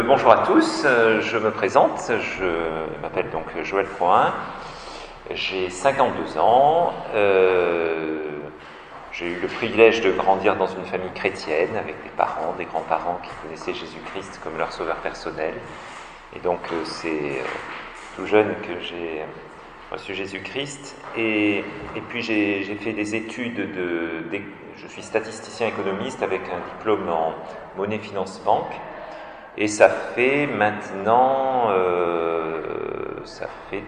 Bonjour à tous, je me présente, je m'appelle donc Joël Froin, j'ai 52 ans, j'ai eu le privilège de grandir dans une famille chrétienne avec des parents, des grands-parents qui connaissaient Jésus-Christ comme leur sauveur personnel. Et donc c'est tout jeune que j'ai reçu Jésus-Christ. Et puis j'ai fait des études, je suis statisticien économiste avec un diplôme en monnaie finance banque. Et ça fait maintenant, ça fait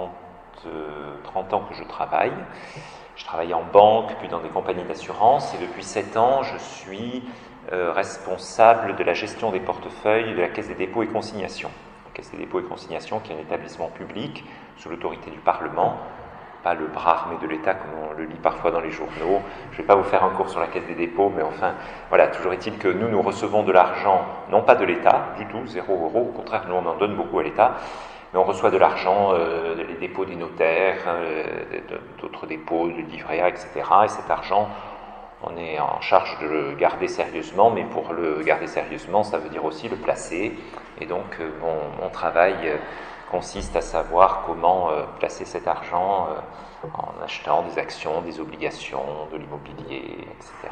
30 ans que je travaille. Je travaille en banque, puis dans des compagnies d'assurance, et depuis 7 ans, je suis responsable de la gestion des portefeuilles de la Caisse des dépôts et consignations. La Caisse des dépôts et consignations, qui est un établissement public sous l'autorité du Parlement, pas le bras armé de l'État comme on le lit parfois dans les journaux. Je ne vais pas vous faire un cours sur la Caisse des dépôts, mais enfin, voilà, toujours est-il que nous recevons de l'argent, non pas de l'État, du tout, 0 €, au contraire, nous on en donne beaucoup à l'État, mais on reçoit de l'argent, les dépôts des notaires, d'autres dépôts, du livret A, etc. Et cet argent, on est en charge de le garder sérieusement, mais pour le garder sérieusement, ça veut dire aussi le placer. Et donc, mon travail consiste à savoir comment placer cet argent en achetant des actions, des obligations, de l'immobilier, etc.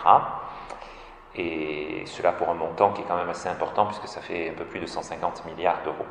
Et cela pour un montant qui est quand même assez important puisque ça fait un peu plus de 150 milliards d'euros.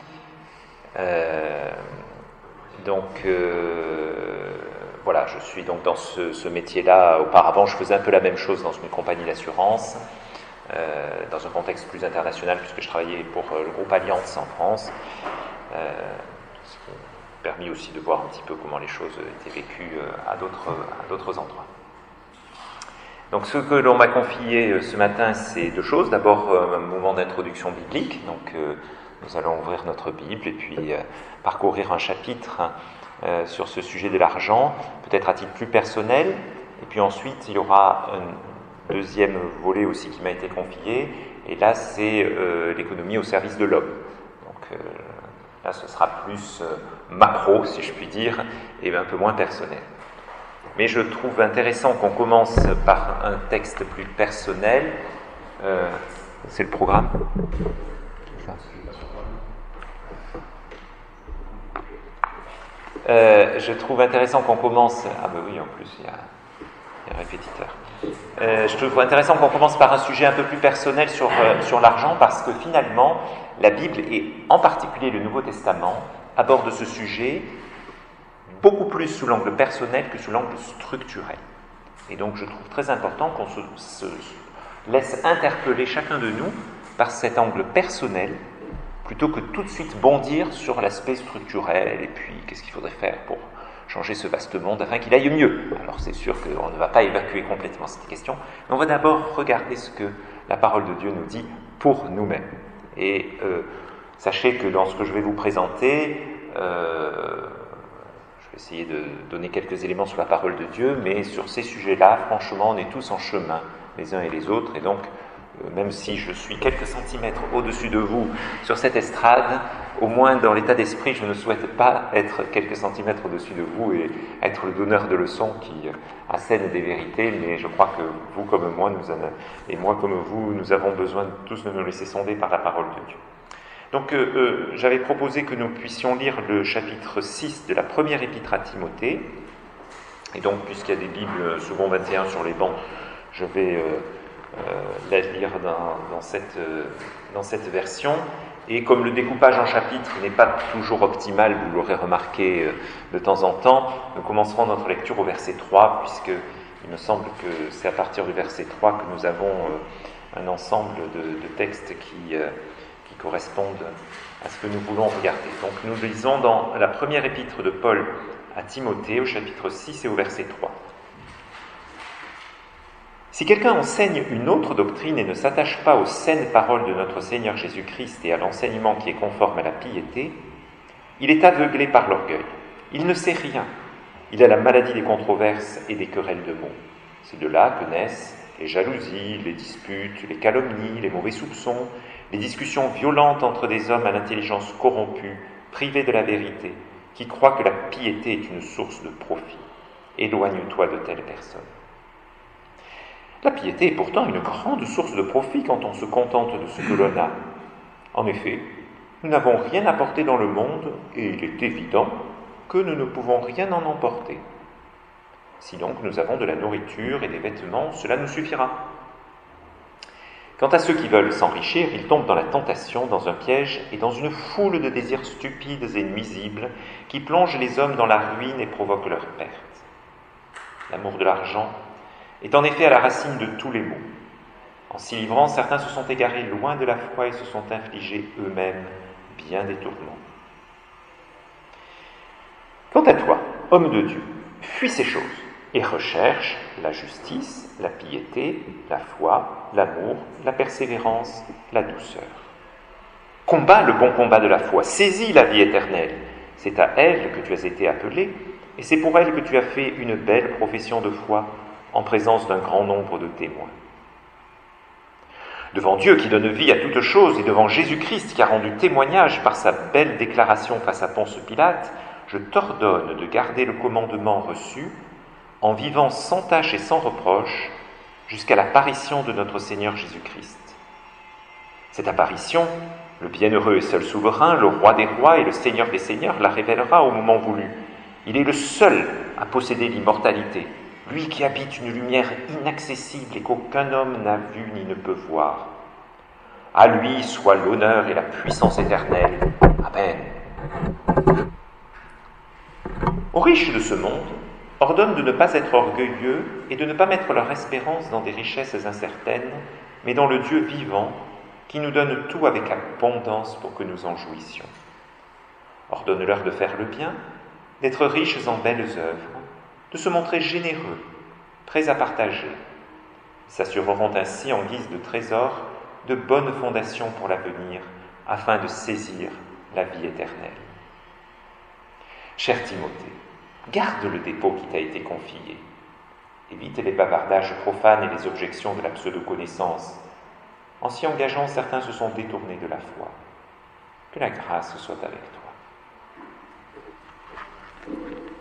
Voilà, je suis donc dans ce métier-là. Auparavant, je faisais un peu la même chose dans une compagnie d'assurance, dans un contexte plus international puisque je travaillais pour le groupe Allianz en France. Ce qui m'a permis aussi de voir un petit peu comment les choses étaient vécues à d'autres endroits. Donc ce que l'on m'a confié ce matin, c'est 2 choses. D'abord, un moment d'introduction biblique. Donc nous allons ouvrir notre Bible et puis parcourir un chapitre sur ce sujet de l'argent, peut-être à titre plus personnel. Et puis ensuite, il y aura un deuxième volet aussi qui m'a été confié. Et là, c'est l'économie au service de l'homme. Donc là, ce sera plus macro, si je puis dire, et un peu moins personnel. Mais je trouve intéressant qu'on commence par un texte plus personnel. C'est le programme. Je trouve intéressant qu'on commence... Ah ben oui, en plus, il y a un répétiteur. Je trouve intéressant qu'on commence par un sujet un peu plus personnel sur l'argent, parce que finalement, la Bible, et en particulier le Nouveau Testament, aborde ce sujet beaucoup plus sous l'angle personnel que sous l'angle structurel. Et donc je trouve très important qu'on se laisse interpeller chacun de nous par cet angle personnel, plutôt que tout de suite bondir sur l'aspect structurel, et puis qu'est-ce qu'il faudrait faire pour changer ce vaste monde afin qu'il aille mieux. Alors c'est sûr qu'on ne va pas évacuer complètement cette question, mais on va d'abord regarder ce que la parole de Dieu nous dit pour nous-mêmes. Et sachez que dans ce que je vais vous présenter, je vais essayer de donner quelques éléments sur la parole de Dieu, mais sur ces sujets-là, franchement, on est tous en chemin, les uns et les autres, et donc même si je suis quelques centimètres au-dessus de vous sur cette estrade, au moins dans l'état d'esprit, je ne souhaite pas être quelques centimètres au-dessus de vous et être le donneur de leçons qui assène des vérités, mais je crois que vous comme moi, et moi comme vous, nous avons besoin tous de nous laisser sonder par la parole de Dieu. Donc j'avais proposé que nous puissions lire le chapitre 6 de la première épître à Timothée, et donc puisqu'il y a des Bibles souvent 21 sur les bancs, je vais la lire dans cette version. Et comme le découpage en chapitres n'est pas toujours optimal, vous l'aurez remarqué de temps en temps, nous commencerons notre lecture au verset 3, puisqu'il me semble que c'est à partir du verset 3 que nous avons un ensemble de textes qui correspondent à ce que nous voulons regarder. Donc nous lisons dans la première épître de Paul à Timothée, au chapitre 6 et au verset 3. Si quelqu'un enseigne une autre doctrine et ne s'attache pas aux saines paroles de notre Seigneur Jésus-Christ et à l'enseignement qui est conforme à la piété, il est aveuglé par l'orgueil. Il ne sait rien. Il a la maladie des controverses et des querelles de mots. C'est de là que naissent les jalousies, les disputes, les calomnies, les mauvais soupçons, les discussions violentes entre des hommes à l'intelligence corrompue, privés de la vérité, qui croient que la piété est une source de profit. Éloigne-toi de telles personnes. La piété est pourtant une grande source de profit quand on se contente de ce que l'on a. En effet, nous n'avons rien apporté dans le monde, et il est évident que nous ne pouvons rien en emporter. Si donc nous avons de la nourriture et des vêtements, cela nous suffira. Quant à ceux qui veulent s'enrichir, ils tombent dans la tentation, dans un piège et dans une foule de désirs stupides et nuisibles qui plongent les hommes dans la ruine et provoquent leur perte. L'amour de l'argent est en effet à la racine de tous les maux. En s'y livrant, certains se sont égarés loin de la foi et se sont infligés eux-mêmes bien des tourments. Quant à toi, homme de Dieu, fuis ces choses et recherche la justice, la piété, la foi, l'amour, la persévérance, la douceur. Combat le bon combat de la foi, saisis la vie éternelle. C'est à elle que tu as été appelé, et c'est pour elle que tu as fait une belle profession de foi en présence d'un grand nombre de témoins. Devant Dieu qui donne vie à toutes choses et devant Jésus-Christ qui a rendu témoignage par sa belle déclaration face à Ponce Pilate, je t'ordonne de garder le commandement reçu en vivant sans tache et sans reproche jusqu'à l'apparition de notre Seigneur Jésus-Christ. Cette apparition, le bienheureux et seul souverain, le roi des rois et le Seigneur des seigneurs la révélera au moment voulu. Il est le seul à posséder l'immortalité, lui qui habite une lumière inaccessible et qu'aucun homme n'a vue ni ne peut voir. À lui soit l'honneur et la puissance éternelle. Amen. Aux riches de ce monde, ordonne de ne pas être orgueilleux et de ne pas mettre leur espérance dans des richesses incertaines, mais dans le Dieu vivant qui nous donne tout avec abondance pour que nous en jouissions. Ordonne-leur de faire le bien, d'être riches en belles œuvres, de se montrer généreux, prêts à partager. Ils s'assureront ainsi en guise de trésor de bonnes fondations pour l'avenir, afin de saisir la vie éternelle. Cher Timothée, garde le dépôt qui t'a été confié. Évite les bavardages profanes et les objections de la pseudo-connaissance. En s'y engageant, certains se sont détournés de la foi. Que la grâce soit avec toi.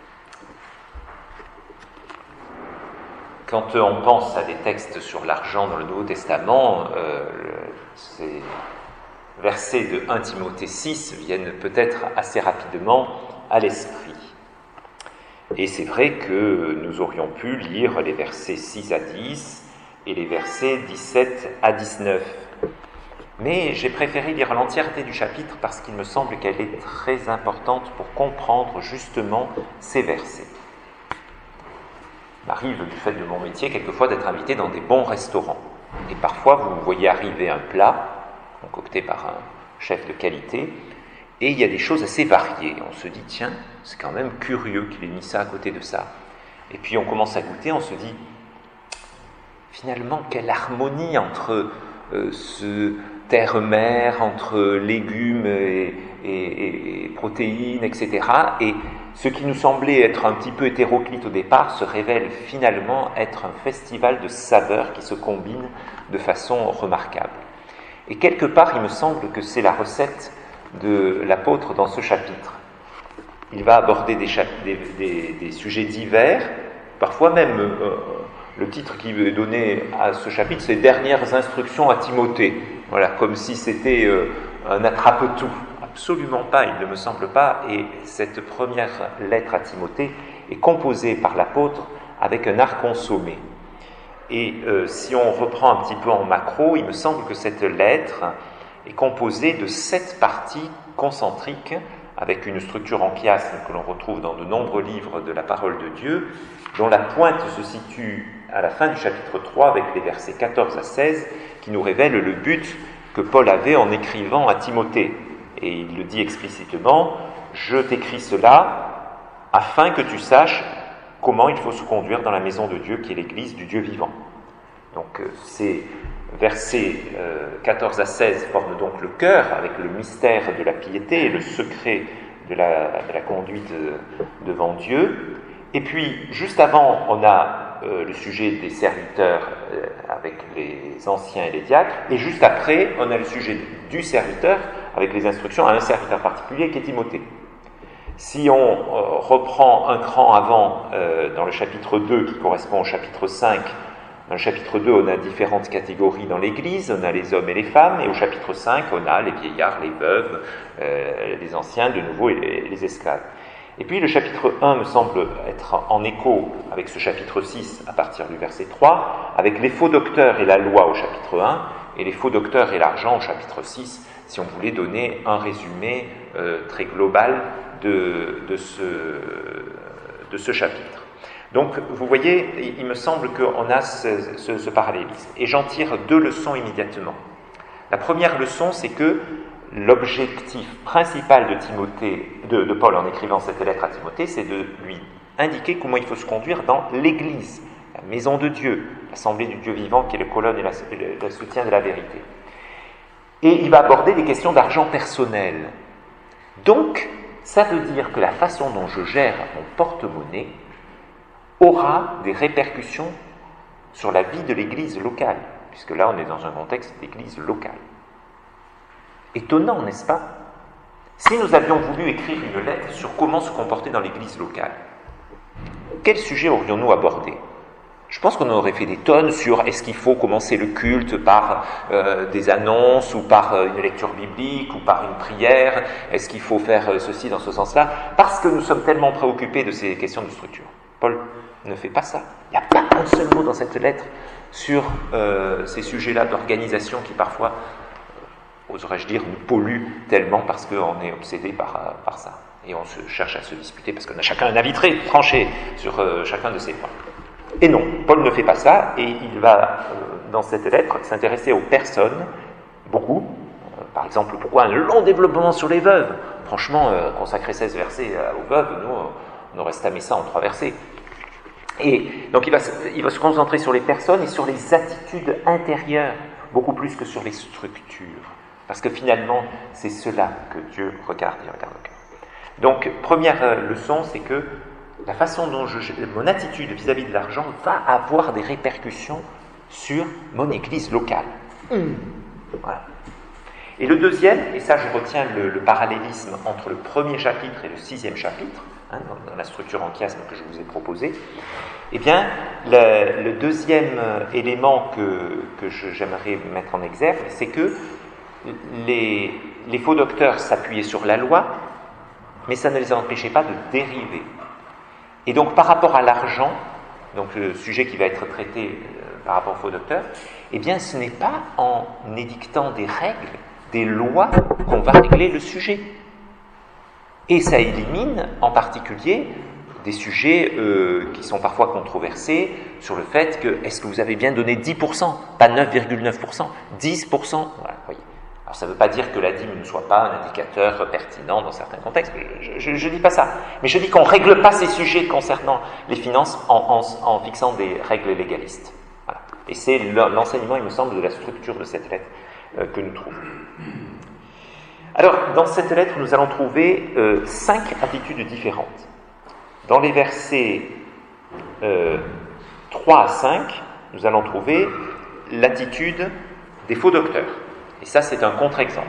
Quand on pense à des textes sur l'argent dans le Nouveau Testament, ces versets de 1 Timothée 6 viennent peut-être assez rapidement à l'esprit. Et c'est vrai que nous aurions pu lire les versets 6 à 10 et les versets 17 à 19. Mais j'ai préféré lire l'entièreté du chapitre parce qu'il me semble qu'elle est très importante pour comprendre justement ces versets. Il m'arrive, du fait de mon métier, quelquefois d'être invité dans des bons restaurants. Et parfois, vous voyez arriver un plat, concocté par un chef de qualité, et il y a des choses assez variées. On se dit, tiens, c'est quand même curieux qu'il ait mis ça à côté de ça. Et puis on commence à goûter, on se dit, finalement, quelle harmonie entre ce terre-mer, entre légumes et protéines, etc. Et ce qui nous semblait être un petit peu hétéroclite au départ se révèle finalement être un festival de saveurs qui se combinent de façon remarquable. Et quelque part, il me semble que c'est la recette de l'apôtre dans ce chapitre. Il va aborder des sujets divers, parfois même le titre qui est donné à ce chapitre, c'est « Dernières instructions à Timothée ». Voilà, comme si c'était un attrape-tout. Absolument pas, il ne me semble pas. Et cette première lettre à Timothée est composée par l'apôtre avec un art consommé. Et si on reprend un petit peu en macro, il me semble que cette lettre est composée de 7 parties concentriques avec une structure en chiasme que l'on retrouve dans de nombreux livres de la parole de Dieu, dont la pointe se situe à la fin du chapitre 3 avec les versets 14 à 16 qui nous révèlent le but que Paul avait en écrivant à Timothée. Et il le dit explicitement, « Je t'écris cela afin que tu saches comment il faut se conduire dans la maison de Dieu qui est l'Église du Dieu vivant. » Donc ces versets 14 à 16 forment donc le cœur avec le mystère de la piété et le secret de la conduite devant Dieu. Et puis, juste avant, on a le sujet des serviteurs avec les anciens et les diacres. Et juste après, on a le sujet du serviteur avec les instructions à un serviteur particulier qui est Timothée. Si on reprend un cran avant dans le chapitre 2 qui correspond au chapitre 5, Dans le chapitre 2, on a différentes catégories dans l'Église, on a les hommes et les femmes, et au chapitre 5, on a les vieillards, les veuves, les anciens, de nouveau, et les esclaves. Et puis le chapitre 1 me semble être en écho avec ce chapitre 6 à partir du verset 3, avec les faux docteurs et la loi au chapitre 1, et les faux docteurs et l'argent au chapitre 6, si on voulait donner un résumé très global de ce chapitre. Donc, vous voyez, il me semble qu'on a ce parallélisme. Et j'en tire 2 leçons immédiatement. La première leçon, c'est que l'objectif principal de Paul en écrivant cette lettre à Timothée, c'est de lui indiquer comment il faut se conduire dans l'Église, la maison de Dieu, l'assemblée du Dieu vivant qui est le colonne et le soutien de la vérité. Et il va aborder des questions d'argent personnel. Donc, ça veut dire que la façon dont je gère mon porte-monnaie aura des répercussions sur la vie de l'Église locale, puisque là on est dans un contexte d'Église locale. Étonnant, n'est-ce pas? Si nous avions voulu écrire une lettre sur comment se comporter dans l'Église locale, quel sujet aurions-nous abordé? Je pense qu'on aurait fait des tonnes sur est-ce qu'il faut commencer le culte par des annonces ou par une lecture biblique ou par une prière, est-ce qu'il faut faire ceci dans ce sens-là, parce que nous sommes tellement préoccupés de ces questions de structure. Paul ne fait pas ça. Il n'y a pas un seul mot dans cette lettre sur ces sujets-là d'organisation qui parfois, oserais-je dire, nous polluent tellement parce qu'on est obsédé par ça. Et on se cherche à se disputer parce qu'on a chacun un avis très tranché sur chacun de ces points. Et non, Paul ne fait pas ça, et il va, dans cette lettre, s'intéresser aux personnes, beaucoup. Par exemple, pourquoi un long développement sur les veuves? Franchement, consacrer 16 versets aux veuves, nous, on aurait stamé ça en 3 versets. Et donc il va se concentrer sur les personnes et sur les attitudes intérieures, beaucoup plus que sur les structures. Parce que finalement, c'est cela que Dieu regarde, il regarde le cœur. Donc, première leçon, c'est que la façon dont mon attitude vis-à-vis de l'argent va avoir des répercussions sur mon église locale. Voilà. Et le deuxième, et ça je retiens le parallélisme entre le premier chapitre et le 6e chapitre, dans la structure en chiasme que je vous ai proposée, eh bien, le deuxième élément que j'aimerais mettre en exergue, c'est que les faux docteurs s'appuyaient sur la loi, mais ça ne les empêchait pas de dériver. Et donc, par rapport à l'argent, donc le sujet qui va être traité par rapport aux faux docteurs, eh bien, ce n'est pas en édictant des règles, des lois, qu'on va régler le sujet. Et ça élimine, en particulier, des sujets qui sont parfois controversés sur le fait que, est-ce que vous avez bien donné 10%, pas 9,9%, 10%, voilà, voyez. Alors, ça ne veut pas dire que la dîme ne soit pas un indicateur pertinent dans certains contextes. Je ne dis pas ça. Mais je dis qu'on ne règle pas ces sujets concernant les finances en fixant des règles légalistes. Voilà. Et c'est l'enseignement, il me semble, de la structure de cette lettre que nous trouvons. Alors, dans cette lettre, nous allons trouver 5 attitudes différentes. Dans les versets 3 à 5, nous allons trouver l'attitude des faux docteurs. Et ça, c'est un contre-exemple.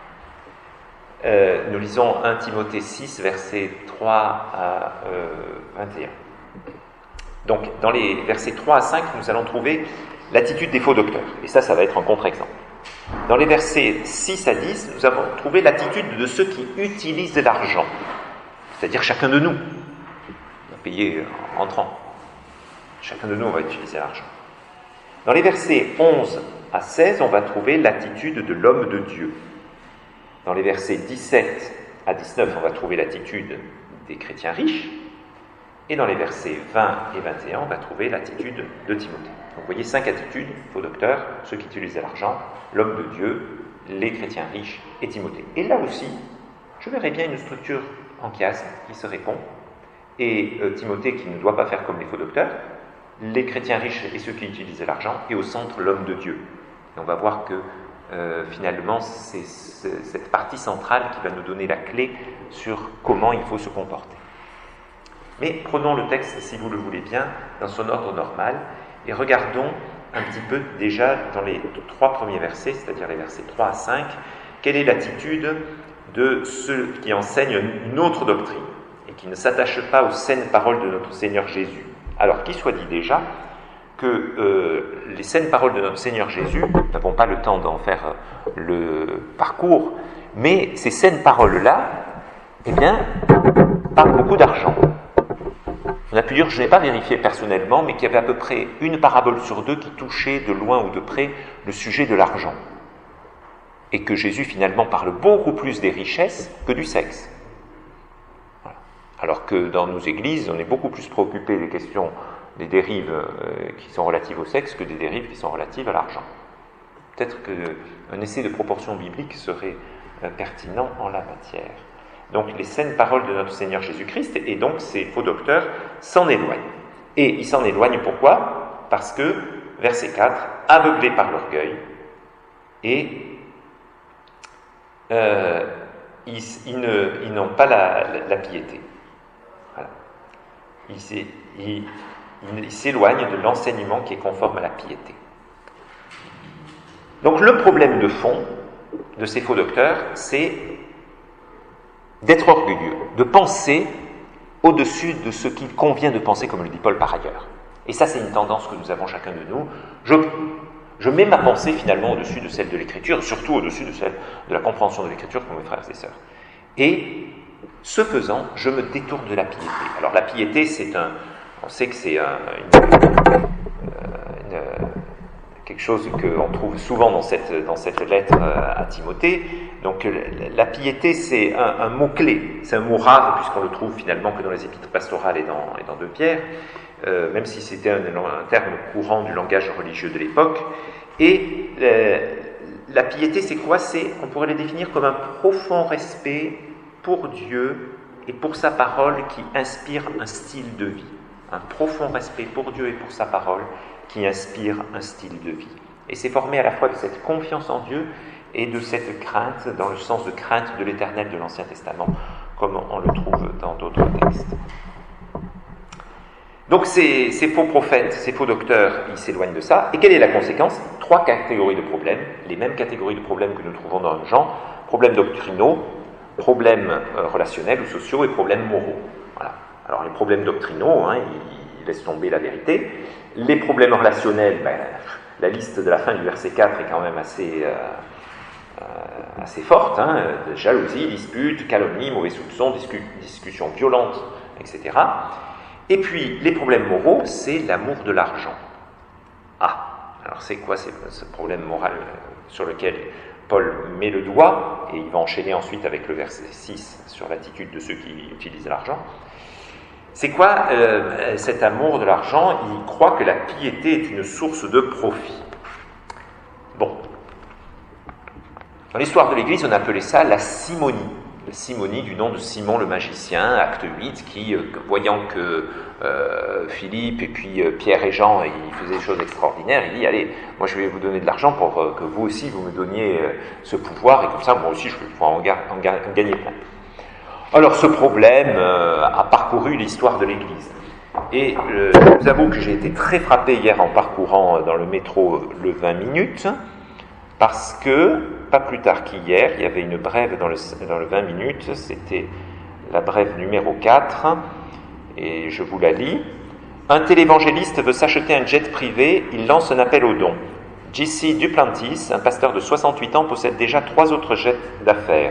Nous lisons 1 Timothée 6, versets 3 à 21. Donc, dans les versets 3 à 5, nous allons trouver l'attitude des faux docteurs. Et ça va être un contre-exemple. Dans les versets 6 à 10, nous avons trouvé l'attitude de ceux qui utilisent de l'argent. C'est-à-dire chacun de nous. On va payer en rentrant. Chacun de nous, on va utiliser l'argent. Dans les versets 11 à 16, on va trouver l'attitude de l'homme de Dieu. Dans les versets 17 à 19, on va trouver l'attitude des chrétiens riches. Et dans les versets 20 et 21, on va trouver l'attitude de Timothée. Donc vous voyez 5 attitudes, faux docteurs, ceux qui utilisent l'argent, l'homme de Dieu, les chrétiens riches et Timothée. Et là aussi, je verrais bien une structure en chiasme qui se répond. Et Timothée qui ne doit pas faire comme les faux docteurs, les chrétiens riches et ceux qui utilisent l'argent, et au centre l'homme de Dieu. Et on va voir que finalement c'est cette partie centrale qui va nous donner la clé sur comment il faut se comporter. Mais prenons le texte, si vous le voulez bien, dans son ordre normal, et regardons un petit peu déjà dans les 3 premiers versets, c'est-à-dire les versets 3 à 5, quelle est l'attitude de ceux qui enseignent une autre doctrine et qui ne s'attachent pas aux saines paroles de notre Seigneur Jésus. Alors, qu'il soit dit déjà que les saines paroles de notre Seigneur Jésus, nous n'avons pas le temps d'en faire le parcours, mais ces saines paroles-là, eh bien, parlent beaucoup d'argent. On a pu dire, je n'ai pas vérifié personnellement, mais qu'il y avait à peu près une parabole sur deux qui touchait de loin ou de près le sujet de l'argent. Et que Jésus finalement parle beaucoup plus des richesses que du sexe. Voilà. Alors que dans nos églises, on est beaucoup plus préoccupé des questions des dérives qui sont relatives au sexe que des dérives qui sont relatives à l'argent. Peut-être qu'un essai de proportion biblique serait pertinent en la matière. Donc les saines paroles de notre Seigneur Jésus-Christ, et donc ces faux docteurs s'en éloignent. Et ils s'en éloignent pourquoi ? Parce que, verset 4, aveuglés par l'orgueil, et ils n'ont pas la piété. Voilà. Ils s'éloignent de l'enseignement qui est conforme à la piété. Donc le problème de fond de ces faux docteurs, c'est d'être orgueilleux, de penser au-dessus de ce qu'il convient de penser, comme le dit Paul par ailleurs. Et ça, c'est une tendance que nous avons chacun de nous. Je mets ma pensée finalement au-dessus de celle de l'Écriture, surtout au-dessus de celle de la compréhension de l'Écriture pour mes frères et sœurs. Et ce faisant, je me détourne de la piété. Alors la piété, on sait que c'est quelque chose qu'on trouve souvent dans cette lettre à Timothée. Donc la piété, c'est un mot-clé, c'est un mot rare, puisqu'on le trouve finalement que dans les épîtres pastorales et dans 2 Pierre, même si c'était un terme courant du langage religieux de l'époque. Et la piété, c'est quoi ? On pourrait la définir comme un profond respect pour Dieu et pour sa parole qui inspire un style de vie. Un profond respect pour Dieu et pour sa parole qui inspire un style de vie. Et c'est formé à la fois de cette confiance en Dieu et de cette crainte, dans le sens de crainte de l'Éternel de l'Ancien Testament, comme on le trouve dans d'autres textes. Donc ces faux prophètes, ces faux docteurs, ils s'éloignent de ça. Et quelle est la conséquence ? 3 catégories de problèmes, les mêmes catégories de problèmes que nous trouvons dans Jean, problèmes doctrinaux, problèmes relationnels ou sociaux et problèmes moraux. Voilà. Alors les problèmes doctrinaux, ils laissent tomber la vérité. Les problèmes relationnels, la liste de la fin du verset 4 est quand même assez forte. Jalousie, dispute, calomnie, mauvais soupçons, discussions violentes, etc. Et puis, les problèmes moraux, c'est l'amour de l'argent. Alors c'est quoi ce problème moral sur lequel Paul met le doigt, et il va enchaîner ensuite avec le verset 6 sur l'attitude de ceux qui utilisent l'argent. C'est quoi cet amour de l'argent ? Il croit que la piété est une source de profit. Bon. Dans l'histoire de l'Église, on appelait ça la simonie. La simonie du nom de Simon le magicien, acte 8, qui, voyant que Philippe et puis Pierre et Jean, ils faisaient des choses extraordinaires, il dit, allez, moi je vais vous donner de l'argent pour que vous aussi vous me donniez ce pouvoir, et comme ça moi aussi je vais pouvoir en gagner plein. Alors ce problème a parcouru l'histoire de l'Église. Et je vous avoue que j'ai été très frappé hier en parcourant dans le métro le 20 minutes, parce que, pas plus tard qu'hier, il y avait une brève dans le 20 minutes, c'était la brève numéro 4, et je vous la lis. Un télévangéliste veut s'acheter un jet privé, il lance un appel aux dons. J.C. Duplantis, un pasteur de 68 ans, possède déjà 3 autres jets d'affaires.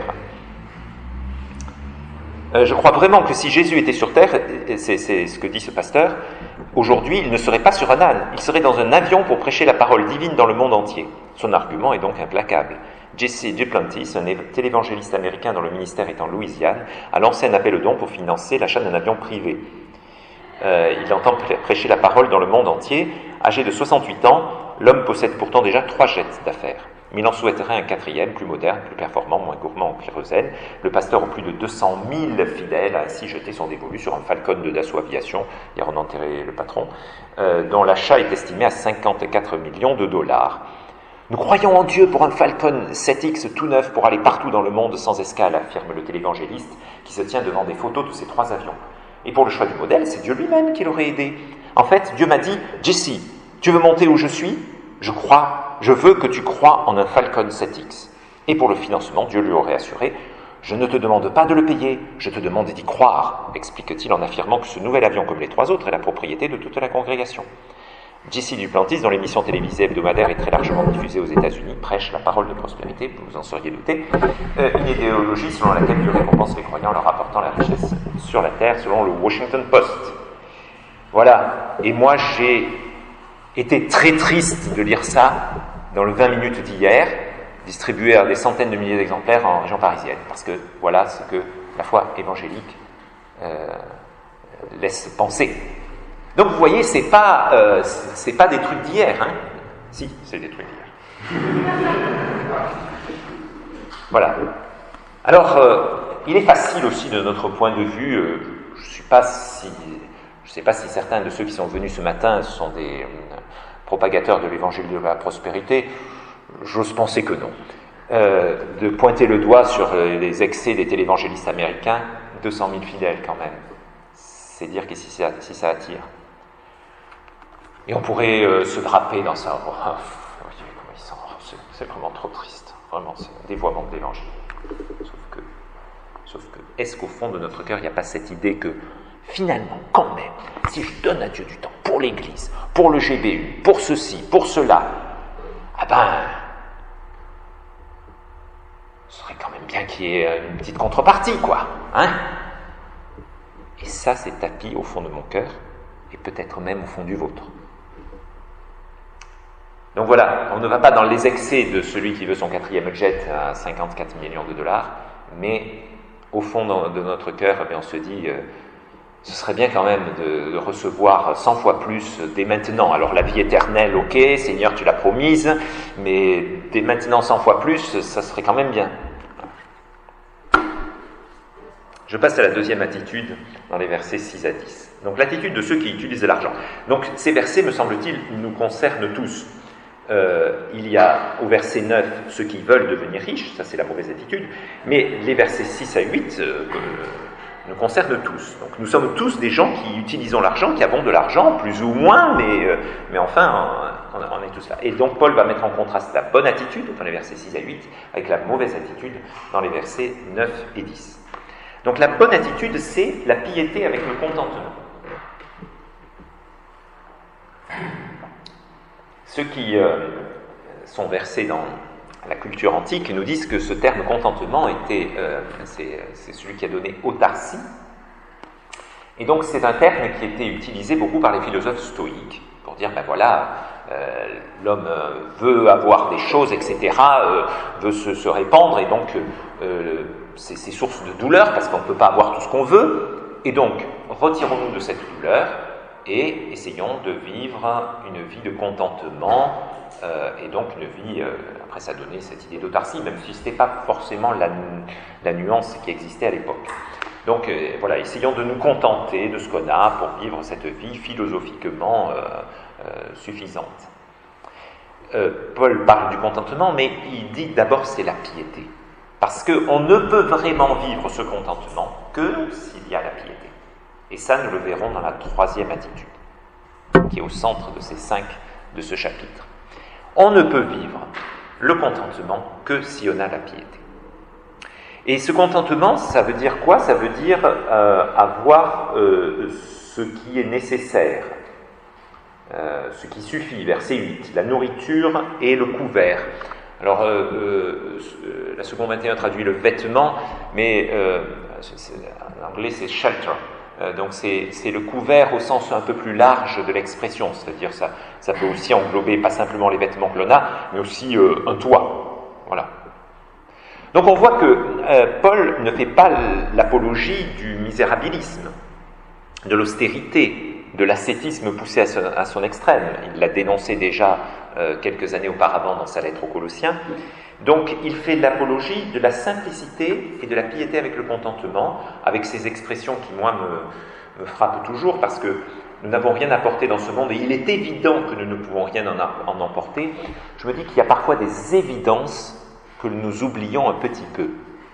Je crois vraiment que si Jésus était sur terre, c'est ce que dit ce pasteur, aujourd'hui il ne serait pas sur un âne, il serait dans un avion pour prêcher la parole divine dans le monde entier. Son argument est donc implacable. J.C. Duplantis, un télévangéliste américain dont le ministère est en Louisiane, a lancé un appel aux dons pour financer l'achat d'un avion privé. Il entend prêcher la parole dans le monde entier. Âgé de 68 ans, l'homme possède pourtant déjà 3 jets d'affaires. Mais il en souhaiterait un 4e, plus moderne, plus performant, moins gourmand en kérosène. Le pasteur aux plus de 200 000 fidèles a ainsi jeté son dévolu sur un Falcon de Dassault Aviation, hier on a enterré le patron, dont l'achat est estimé à 54 millions de dollars. Nous croyons en Dieu pour un Falcon 7X tout neuf pour aller partout dans le monde sans escale, affirme le télévangéliste qui se tient devant des photos de ces 3 avions. Et pour le choix du modèle, c'est Dieu lui-même qui l'aurait aidé. En fait, Dieu m'a dit, Jesse, tu veux monter où je suis ? Je veux que tu crois en un Falcon 7X. Et pour le financement, Dieu lui aurait assuré, je ne te demande pas de le payer, je te demande d'y croire, explique-t-il en affirmant que ce nouvel avion, comme les 3 autres, est la propriété de toute la congrégation. J.C. Duplantis, dont l'émission télévisée hebdomadaire est très largement diffusée aux États-Unis, prêche la parole de prospérité, vous vous en seriez douté, une idéologie selon laquelle Dieu récompense les croyants en leur apportant la richesse sur la terre, selon le Washington Post. Voilà, et moi j'ai été très triste de lire ça dans le 20 minutes d'hier, distribué à des centaines de milliers d'exemplaires en région parisienne, parce que voilà ce que la foi évangélique laisse penser. Donc vous voyez, c'est pas des trucs d'hier, hein. Si, c'est des trucs d'hier. Voilà. Alors, il est facile aussi de notre point de vue, je ne sais pas si certains de ceux qui sont venus ce matin sont des propagateurs de l'évangile de la prospérité, j'ose penser que non. De pointer le doigt sur les excès des télévangélistes américains, 200 000 fidèles quand même. C'est dire que si ça attire. Et on pourrait se draper dans ça. Oh, voyez comment ils sont. C'est vraiment trop triste. Vraiment, c'est un dévoiement de l'évangile. Sauf que, est-ce qu'au fond de notre cœur, il n'y a pas cette idée que, finalement, quand même, si je donne à Dieu du temps pour l'Église, pour le GBU, pour ceci, pour cela, ah ben, ce serait quand même bien qu'il y ait une petite contrepartie, quoi. Hein? Et ça, c'est tapis au fond de mon cœur, et peut-être même au fond du vôtre. Donc voilà, on ne va pas dans les excès de celui qui veut son 4e jet à 54 millions de dollars, mais au fond de notre cœur, eh bien, on se dit, ce serait bien quand même de recevoir 100 fois plus dès maintenant. Alors la vie éternelle, ok, Seigneur, tu l'as promise, mais dès maintenant 100 fois plus, ça serait quand même bien. Je passe à la deuxième attitude dans les versets 6 à 10. Donc l'attitude de ceux qui utilisent l'argent. Donc ces versets, me semble-t-il, nous concernent tous. Il y a au verset 9 ceux qui veulent devenir riches, ça c'est la mauvaise attitude, mais les versets 6 à 8 nous concernent tous. Donc nous sommes tous des gens qui utilisons l'argent, qui avons de l'argent, plus ou moins, mais enfin, on est tous là. Et donc Paul va mettre en contraste la bonne attitude, dans les versets 6 à 8, avec la mauvaise attitude dans les versets 9 et 10. Donc la bonne attitude, c'est la piété avec le contentement. Ceux qui sont versés dans la culture antique nous disent que ce terme contentement c'est celui qui a donné autarcie. Et donc c'est un terme qui était utilisé beaucoup par les philosophes stoïques pour dire, ben voilà, l'homme veut avoir des choses, etc., veut se répandre, et donc c'est source de douleur parce qu'on ne peut pas avoir tout ce qu'on veut, et donc retirons-nous de cette douleur et essayons de vivre une vie de contentement, et donc une vie, après ça donnait cette idée d'autarcie, même si ce n'était pas forcément la nuance qui existait à l'époque. Donc voilà, essayons de nous contenter de ce qu'on a pour vivre cette vie philosophiquement suffisante. Paul parle du contentement, mais il dit d'abord c'est la piété. Parce qu'on ne peut vraiment vivre ce contentement que s'il y a la piété. Et ça, nous le verrons dans la troisième attitude, qui est au centre de ces 5 de ce chapitre. On ne peut vivre le contentement que si on a la piété. Et ce contentement, ça veut dire quoi? Ça veut dire avoir ce qui est nécessaire, ce qui suffit, verset 8, la nourriture et le couvert. Alors, la seconde 21 traduit le vêtement, mais en anglais c'est shelter. Donc c'est le couvert au sens un peu plus large de l'expression, c'est-à-dire ça peut aussi englober pas simplement les vêtements que l'on a, mais aussi un toit. Voilà. Donc on voit que Paul ne fait pas l'apologie du misérabilisme, de l'austérité, de l'ascétisme poussé à son extrême. Il l'a dénoncé déjà quelques années auparavant dans sa lettre aux Colossiens. Donc il fait l'apologie de la simplicité et de la piété avec le contentement, avec ces expressions qui, moi, me frappent toujours, parce que nous n'avons rien apporté dans ce monde, et il est évident que nous ne pouvons rien en emporter. Je me dis qu'il y a parfois des évidences que nous oublions un petit peu.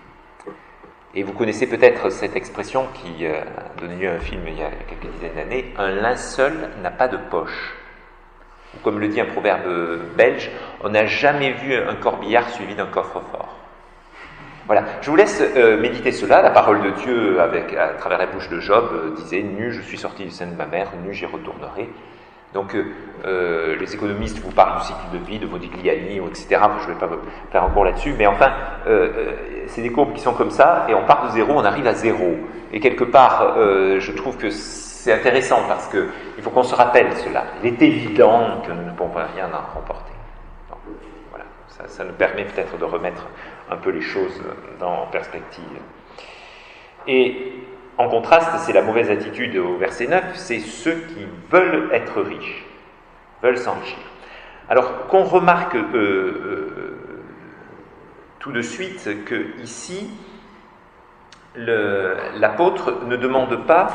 Et vous connaissez peut-être cette expression qui a donné lieu à un film il y a quelques dizaines d'années, « Un linceul n'a pas de poche ». Ou comme le dit un proverbe belge, on n'a jamais vu un corbillard suivi d'un coffre-fort. Voilà, je vous laisse méditer cela. La parole de Dieu, à travers la bouche de Job, disait « Nu, je suis sorti du sein de ma mère, nu, j'y retournerai ». Donc, les économistes vous parlent du cycle de vie, de Modigliani, etc. Je ne vais pas faire un cours là-dessus, mais enfin, c'est des courbes qui sont comme ça, et on part de zéro, on arrive à zéro. Et quelque part, je trouve que c'est intéressant parce qu'il faut qu'on se rappelle cela. Il est évident que nous ne pouvons rien en remporter. Donc, voilà, ça nous permet peut-être de remettre un peu les choses en perspective. Et en contraste, c'est la mauvaise attitude au verset 9, c'est ceux qui veulent être riches, veulent s'enrichir. Alors qu'on remarque tout de suite que ici, l'apôtre ne demande pas,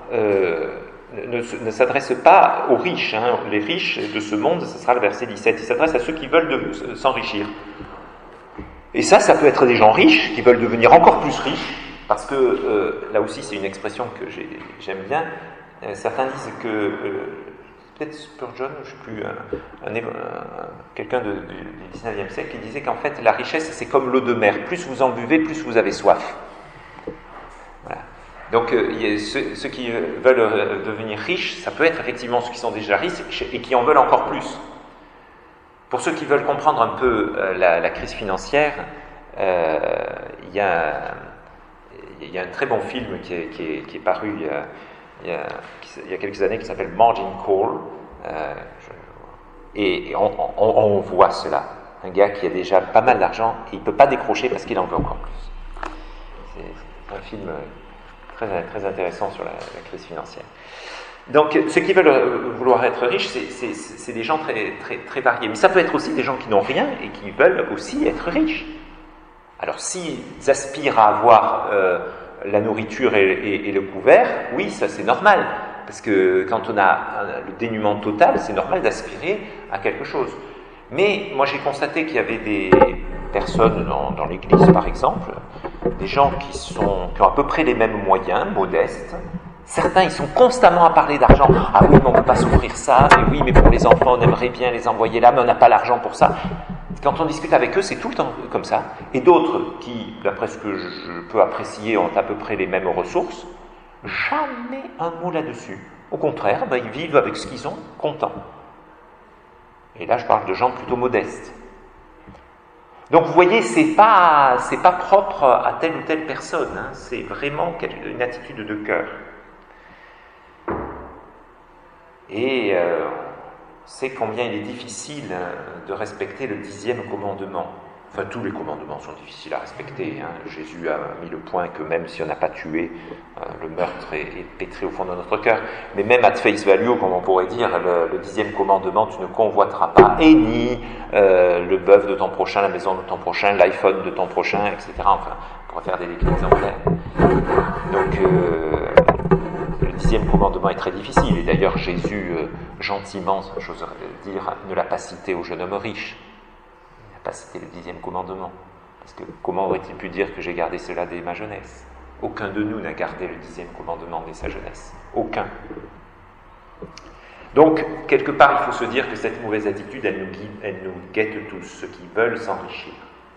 ne s'adresse pas aux riches. Hein. Les riches de ce monde, ce sera le verset 17, il s'adresse à ceux qui veulent s'enrichir. Et ça peut être des gens riches qui veulent devenir encore plus riches, parce que là aussi c'est une expression que j'aime bien. Certains disent que peut-être Spurgeon, je ne sais plus, quelqu'un du 19e siècle, qui disait qu'en fait la richesse c'est comme l'eau de mer, plus vous en buvez, plus vous avez soif. Voilà. Donc ceux qui veulent devenir riches, ça peut être effectivement ceux qui sont déjà riches et qui en veulent encore plus. Pour ceux qui veulent comprendre un peu la crise financière, il y a un très bon film qui est paru il y a quelques années qui s'appelle Margin Call, et on voit cela. Un gars qui a déjà pas mal d'argent et il ne peut pas décrocher parce qu'il en veut encore plus. C'est un film très, très intéressant sur la crise financière. Donc, ceux qui veulent vouloir être riches, c'est des gens très, très, très variés. Mais ça peut être aussi des gens qui n'ont rien et qui veulent aussi être riches. Alors, s'ils aspirent à avoir la nourriture et le couvert, oui, ça c'est normal. Parce que quand on a le dénuement total, c'est normal d'aspirer à quelque chose. Mais moi, j'ai constaté qu'il y avait des personnes dans l'Église, par exemple, des gens qui ont à peu près les mêmes moyens, modestes. Certains, ils sont constamment à parler d'argent. Ah oui, mais on ne peut pas s'offrir ça. Et oui, mais pour les enfants, on aimerait bien les envoyer là, mais on n'a pas l'argent pour ça. Quand on discute avec eux, c'est tout le temps comme ça. Et d'autres qui, d'après ce que je peux apprécier, ont à peu près les mêmes ressources, jamais un mot là-dessus. Au contraire, ils vivent avec ce qu'ils ont, contents. Et là, je parle de gens plutôt modestes. Donc, vous voyez, c'est pas propre à telle ou telle personne. Hein. C'est vraiment une attitude de cœur. Et on sait combien il est difficile de respecter le 10e commandement. Enfin, tous les commandements sont difficiles à respecter. Hein. Jésus a mis le point que même si on n'a pas tué, le meurtre est pétré au fond de notre cœur. Mais même at face value, comme on pourrait dire, le 10e commandement, tu ne convoiteras pas, et ni le bœuf de ton prochain, la maison de ton prochain, l'iPhone de ton prochain, etc. Enfin, on pourrait faire des exemplaires. Donc, le 10e commandement est très difficile. Et d'ailleurs, Jésus, gentiment, j'oserais dire, ne l'a pas cité au jeune homme riche. Il n'a pas cité le 10e commandement. Parce que comment aurait-il pu dire que j'ai gardé cela dès ma jeunesse ? Aucun de nous n'a gardé le 10e commandement dès sa jeunesse. Aucun. Donc, quelque part, il faut se dire que cette mauvaise attitude, elle nous guette tous, ceux qui veulent s'enrichir.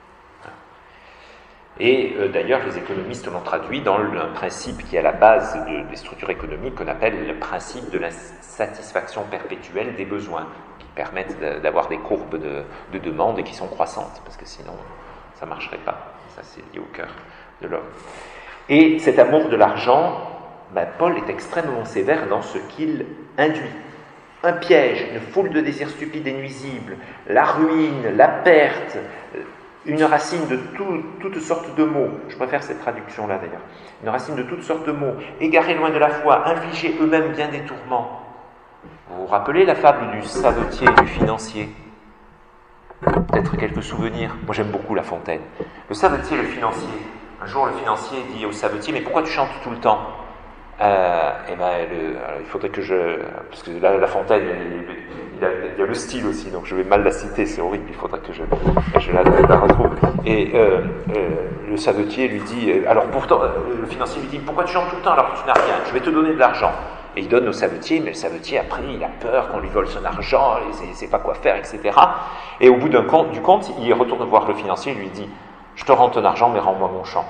Et d'ailleurs, les économistes l'ont traduit dans un principe qui est à la base des structures économiques qu'on appelle le principe de la satisfaction perpétuelle des besoins, qui permettent d'avoir des courbes de demande et qui sont croissantes, parce que sinon, ça ne marcherait pas. Ça, c'est lié au cœur de l'homme. Et cet amour de l'argent, Paul est extrêmement sévère dans ce qu'il induit. Un piège, une foule de désirs stupides et nuisibles, la ruine, la perte, une racine de toutes sortes de maux. Je préfère cette traduction-là d'ailleurs. Une racine de toutes sortes de maux, égarés loin de la foi, infligés eux-mêmes bien des tourments. Vous vous rappelez la fable du savetier et du financier ? Peut-être quelques souvenirs. Moi j'aime beaucoup La Fontaine. Le savetier et le financier. Un jour le financier dit au savetier, mais pourquoi tu chantes tout le temps ? Il faudrait que parce que là, La Fontaine, il y a le style aussi, donc je vais mal la citer, c'est horrible, il faudrait que je la retrouve. Et le savetier lui dit, alors pourtant, le financier lui dit, pourquoi tu chantes tout le temps alors que tu n'as rien ? Je vais te donner de l'argent. Et il donne au savetier, mais le savetier, après, il a peur qu'on lui vole son argent, il ne sait pas quoi faire, etc. Et au bout du compte, il retourne voir le financier et lui dit, je te rends ton argent, mais rends-moi mon champ.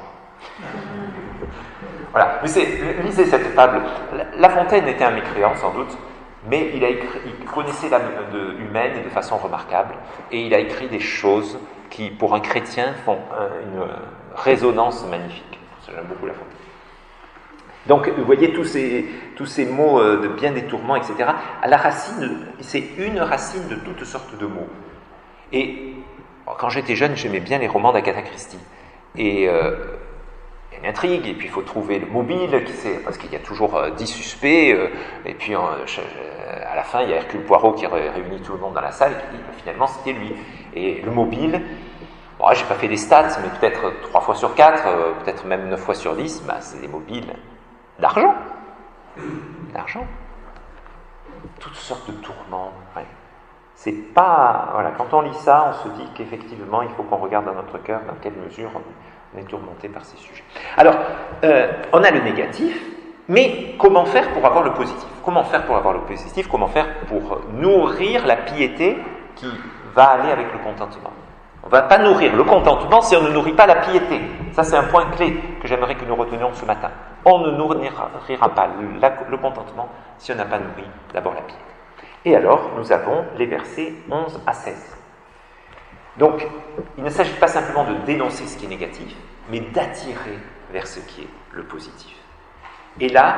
Voilà, lisez cette fable. La Fontaine était un mécréant sans doute, mais il connaissait l'âme humaine de façon remarquable, et il a écrit des choses qui, pour un chrétien, font une résonance magnifique. J'aime beaucoup la faute. Donc, vous voyez tous ces mots de bien détournement, etc. À la racine, c'est une racine de toutes sortes de mots. Et quand j'étais jeune, j'aimais bien les romans d'Agatha Christie. Et il y a une intrigue, et puis il faut trouver le mobile, parce qu'il y a toujours 10 suspects, et puis à la fin, il y a Hercule Poirot qui réunit tout le monde dans la salle, et qui dit finalement c'était lui. Et le mobile, bon, j'ai pas fait des stats, mais peut-être 3 fois sur 4, peut-être même 9 fois sur 10, c'est des mobiles d'argent. D'argent. Toutes sortes de tourments. Ouais. C'est pas... Voilà, quand on lit ça, on se dit qu'effectivement, il faut qu'on regarde dans notre cœur dans quelle mesure on est tourmenté par ces sujets. Alors, on a le négatif, mais comment faire pour avoir le positif ? Comment faire pour avoir le positif ? Comment faire pour nourrir la piété qui va aller avec le contentement ? On ne va pas nourrir le contentement si on ne nourrit pas la piété. Ça, c'est un point clé que j'aimerais que nous retenions ce matin. On ne nourrira pas le contentement si on n'a pas nourri d'abord la piété. Et alors, nous avons les versets 11 à 16. Donc, il ne s'agit pas simplement de dénoncer ce qui est négatif, mais d'attirer vers ce qui est le positif. Et là,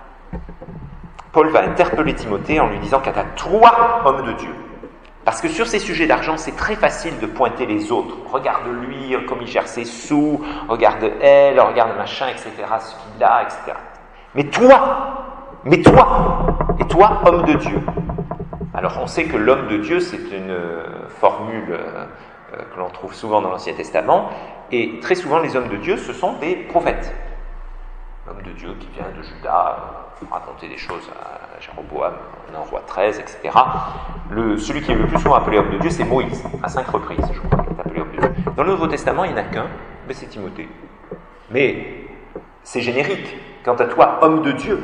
Paul va interpeller Timothée en lui disant qu'à toi, homme de Dieu. Parce que sur ces sujets d'argent, c'est très facile de pointer les autres. Regarde lui, comme il gère ses sous, regarde elle, regarde machin, etc., ce qu'il a, etc. Mais toi, et toi, homme de Dieu. Alors on sait que l'homme de Dieu, c'est une formule que l'on trouve souvent dans l'Ancien Testament, et très souvent les hommes de Dieu, ce sont des prophètes. L'homme de Dieu qui vient de Juda, raconter des choses à Jéroboam, on en voit 13, etc. Celui qui est le plus souvent appelé homme de Dieu, c'est Moïse, à 5 reprises, je crois, qu'il est appelé homme de Dieu. Dans le Nouveau Testament, il n'y en a qu'un, mais c'est Timothée. Mais c'est générique. Quant à toi, homme de Dieu,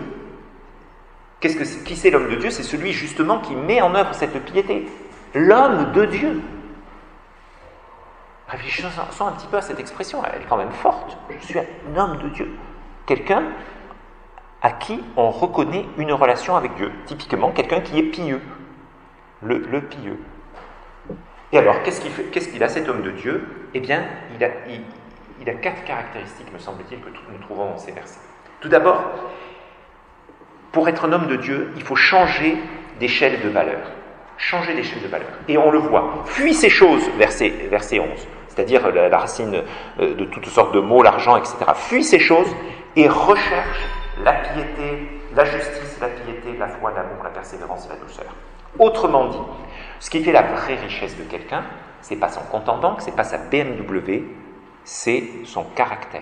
qui c'est l'homme de Dieu ? C'est celui justement qui met en œuvre cette piété. L'homme de Dieu. Réfléchissons un petit peu à cette expression, elle est quand même forte. Je suis un homme de Dieu. Quelqu'un à qui on reconnaît une relation avec Dieu. Typiquement, quelqu'un qui est pieux. Le pieux. Et alors, qu'est-ce qu'il a, cet homme de Dieu ? Eh bien, il a 4 caractéristiques, me semble-t-il, que nous trouvons dans ces versets. Tout d'abord, pour être un homme de Dieu, il faut changer d'échelle de valeur. Changer d'échelle de valeur. Et on le voit. Fuis ces choses, verset 11, c'est-à-dire la racine de toutes sortes de mots, l'argent, etc. Fuis ces choses et recherche la piété, la justice, la piété, la foi, l'amour, la persévérance et la douceur. Autrement dit, ce qui fait la vraie richesse de quelqu'un, c'est pas son compte en banque, c'est pas sa BMW, c'est son caractère.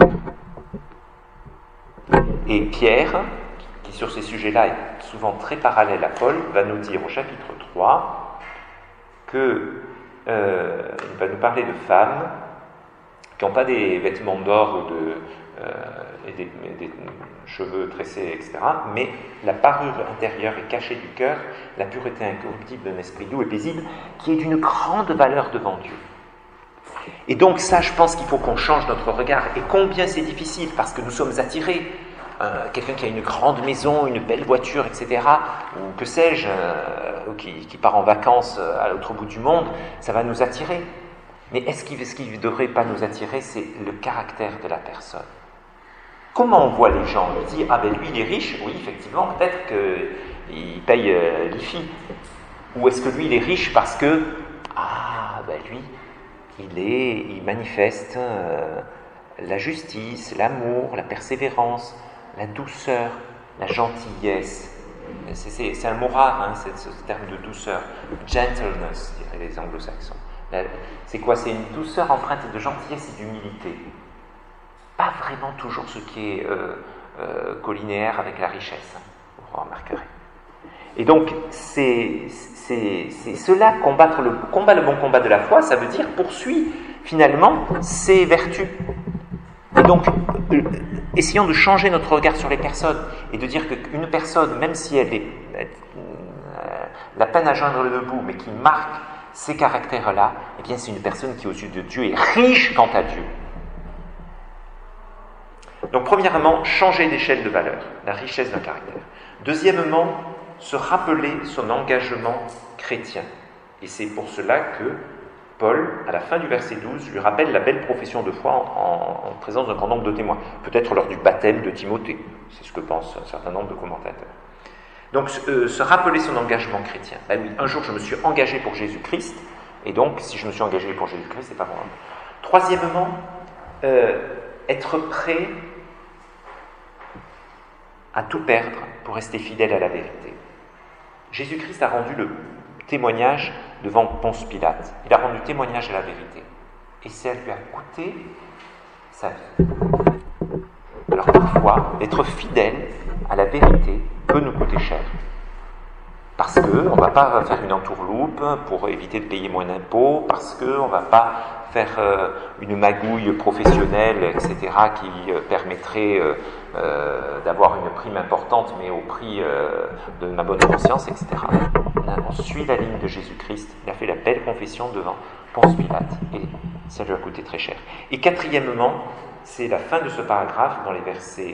Et Pierre, qui sur ces sujets-là est souvent très parallèle à Paul, va nous dire au chapitre 3 que il va nous parler de femmes qui n'ont pas des vêtements d'or ou et des cheveux tressés, etc., mais la parure intérieure est cachée du cœur, la pureté incorruptible d'un esprit doux et paisible, qui est d'une grande valeur devant Dieu. Et donc ça, je pense qu'il faut qu'on change notre regard. Et combien c'est difficile, parce que nous sommes attirés. Quelqu'un qui a une grande maison, une belle voiture, etc., ou que sais-je, qui part en vacances à l'autre bout du monde, ça va nous attirer. Mais ce qui ne devrait pas nous attirer, c'est le caractère de la personne. Comment on voit les gens ? On dit, ah ben lui il est riche, oui effectivement, peut-être qu'il paye l'IFI. Ou est-ce que lui il est riche parce que, ah ben lui, il manifeste la justice, l'amour, la persévérance, la douceur, la gentillesse. C'est un mot rare, hein, ce terme de douceur. Gentleness, diraient les anglo-saxons. C'est quoi ? C'est une douceur empreinte de gentillesse et d'humilité. Pas vraiment toujours ce qui est collinéaire avec la richesse, hein, vous remarquerez. Et donc, c'est cela, combat le bon combat de la foi, ça veut dire poursuit finalement ses vertus. Et donc, essayons de changer notre regard sur les personnes et de dire qu'une personne, même si elle est la peine à joindre le bout, mais qui marque ces caractères-là, eh bien c'est une personne qui, aux yeux de Dieu, est riche quant à Dieu. Donc, premièrement, changer d'échelle de valeur, la richesse d'un caractère. Deuxièmement, se rappeler son engagement chrétien. Et c'est pour cela que Paul, à la fin du verset 12, lui rappelle la belle profession de foi en présence d'un grand nombre de témoins. Peut-être lors du baptême de Timothée. C'est ce que pensent un certain nombre de commentateurs. Donc, se rappeler son engagement chrétien. Ben oui, un jour, je me suis engagé pour Jésus-Christ, et donc, si je me suis engagé pour Jésus-Christ, c'est pas bon. Troisièmement, être prêt à tout perdre pour rester fidèle à la vérité. Jésus-Christ a rendu le témoignage devant Ponce Pilate. Il a rendu témoignage à la vérité. Et ça lui a coûté sa vie. Alors parfois, être fidèle à la vérité peut nous coûter cher. Parce qu'on ne va pas faire une entourloupe pour éviter de payer moins d'impôts, parce qu'on ne va pas faire une magouille professionnelle, etc., qui permettrait d'avoir une prime importante, mais au prix de ma bonne conscience, etc. On suit la ligne de Jésus-Christ. Il a fait la belle confession devant Ponce Pilate, et ça lui a coûté très cher. Et quatrièmement, c'est la fin de ce paragraphe, dans les versets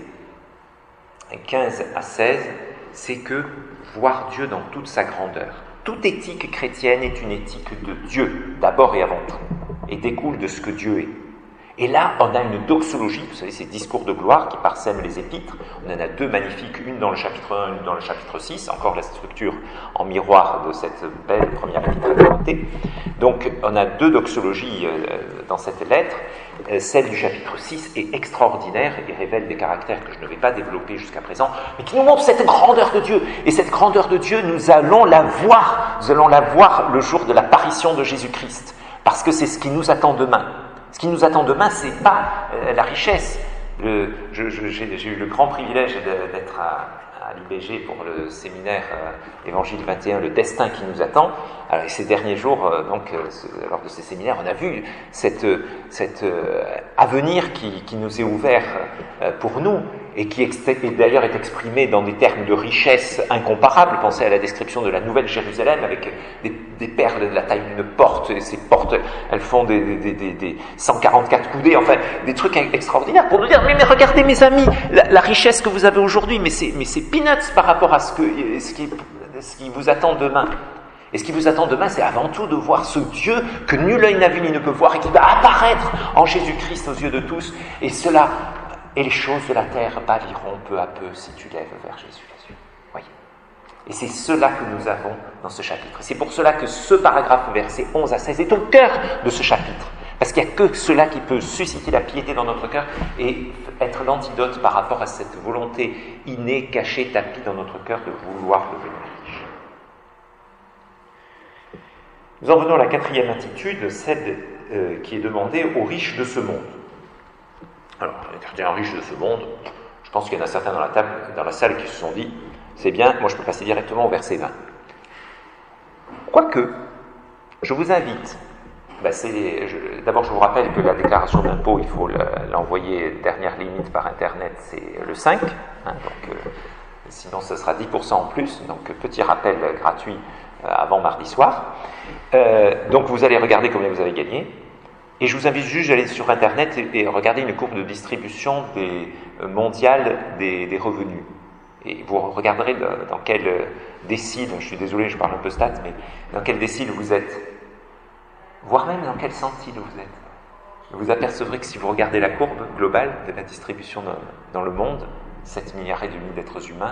15 à 16, c'est que voir Dieu dans toute sa grandeur. Toute éthique chrétienne est une éthique de Dieu, d'abord et avant tout, et découle de ce que Dieu est. Et là, on a une doxologie, vous savez, ces discours de gloire qui parsèment les épîtres. On en a deux magnifiques, une dans le chapitre 1, une dans le chapitre 6, encore la structure en miroir de cette belle première épître à Timothée. Donc, on a deux doxologies dans cette lettre. Celle du chapitre 6 est extraordinaire et révèle des caractères que je ne vais pas développer jusqu'à présent, mais qui nous montrent cette grandeur de Dieu. Et cette grandeur de Dieu, nous allons la voir le jour de l'apparition de Jésus-Christ, parce que c'est ce qui nous attend demain. Ce qui nous attend demain, ce n'est pas la richesse. J'ai eu le grand privilège d'être à l'IBG pour le séminaire Évangile 21, le destin qui nous attend. Alors, et ces derniers jours, lors de ces séminaires, on a vu cet avenir qui nous est ouvert pour nous et qui d'ailleurs est exprimé dans des termes de richesse incomparables. Pensez à la description de la Nouvelle Jérusalem avec des perles de la taille d'une porte, et ces portes, elles font des 144 coudées, enfin, des trucs extraordinaires pour nous dire, mais regardez mes amis, la richesse que vous avez aujourd'hui, mais c'est peanuts par rapport à ce qui vous attend demain. Et ce qui vous attend demain, c'est avant tout de voir ce Dieu que nul œil n'a vu ni ne peut voir et qui va apparaître en Jésus-Christ aux yeux de tous. Et les choses de la terre pâliront peu à peu si tu lèves vers Jésus les yeux. Voyez. Et c'est cela que nous avons dans ce chapitre. C'est pour cela que ce paragraphe, versets 11 à 16, est au cœur de ce chapitre. Parce qu'il n'y a que cela qui peut susciter la piété dans notre cœur et être l'antidote par rapport à cette volonté innée, cachée, tapie dans notre cœur de vouloir devenir riche. Nous en venons à la quatrième attitude, celle qui est demandée aux riches de ce monde. Alors, les chrétiens riches de ce monde, je pense qu'il y en a certains dans la salle qui se sont dit, c'est bien, moi je peux passer directement au verset 20. Quoique, je vous invite, d'abord je vous rappelle que la déclaration d'impôt, il faut l'envoyer dernière limite par internet, c'est le 5, sinon ce sera 10% en plus, donc petit rappel gratuit avant mardi soir. Donc vous allez regarder combien vous avez gagné. Et je vous invite juste à aller sur Internet et regarder une courbe de distribution mondiale des revenus. Et vous regarderez dans quel décile, je suis désolé, je parle un peu stats, mais dans quel décile vous êtes, voire même dans quel centile vous êtes. Vous apercevrez que si vous regardez la courbe globale de la distribution dans le monde, 7,5 milliards d'êtres humains,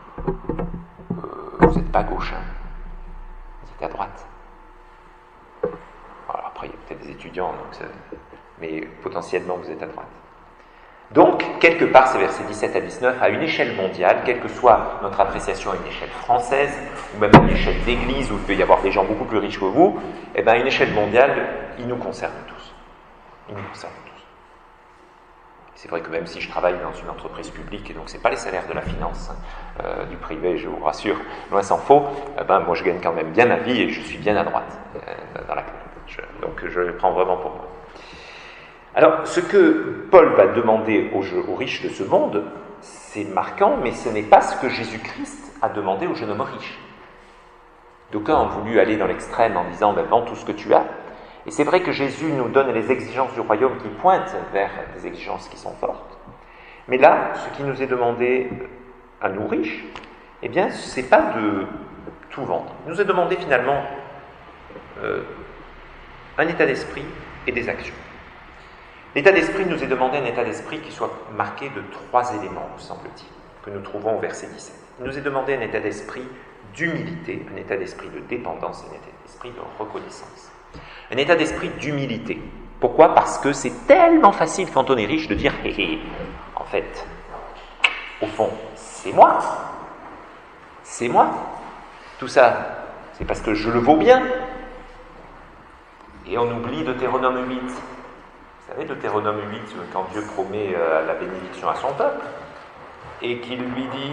vous n'êtes pas à gauche, hein. Vous êtes à droite. Alors après, il y a peut-être des étudiants, mais potentiellement vous êtes à droite. Donc, quelque part, ces versets 17 à 19, à une échelle mondiale, quelle que soit notre appréciation à une échelle française, ou même à une échelle d'église, où il peut y avoir des gens beaucoup plus riches que vous, à une échelle mondiale, il nous concerne tous. Il nous concerne tous. C'est vrai que même si je travaille dans une entreprise publique, et donc ce n'est pas les salaires de la finance, du privé, je vous rassure, loin s'en faut, moi je gagne quand même bien ma vie et je suis bien à droite dans la classe. Donc je le prends vraiment pour moi. Alors, ce que Paul va demander aux riches de ce monde, c'est marquant, mais ce n'est pas ce que Jésus-Christ a demandé au jeune homme riche. D'aucuns ont voulu aller dans l'extrême en disant « vends tout ce que tu as ». Et c'est vrai que Jésus nous donne les exigences du royaume qui pointent vers des exigences qui sont fortes. Mais là, ce qui nous est demandé à nous riches, eh bien, ce n'est pas de tout vendre. Il nous est demandé finalement un état d'esprit et des actions. L'état d'esprit nous est demandé un état d'esprit qui soit marqué de 3 éléments, me semble-t-il, que nous trouvons au verset 17. Il nous est demandé un état d'esprit d'humilité, un état d'esprit de dépendance, un état d'esprit de reconnaissance. Un état d'esprit d'humilité. Pourquoi ? Parce que c'est tellement facile quand on est riche de dire « hé hé, en fait, au fond, c'est moi. C'est moi. Tout ça, c'est parce que je le vaux bien. » Et on oublie Deutéronome 8. Vous savez, Deutéronome 8, quand Dieu promet la bénédiction à son peuple, et qu'il lui dit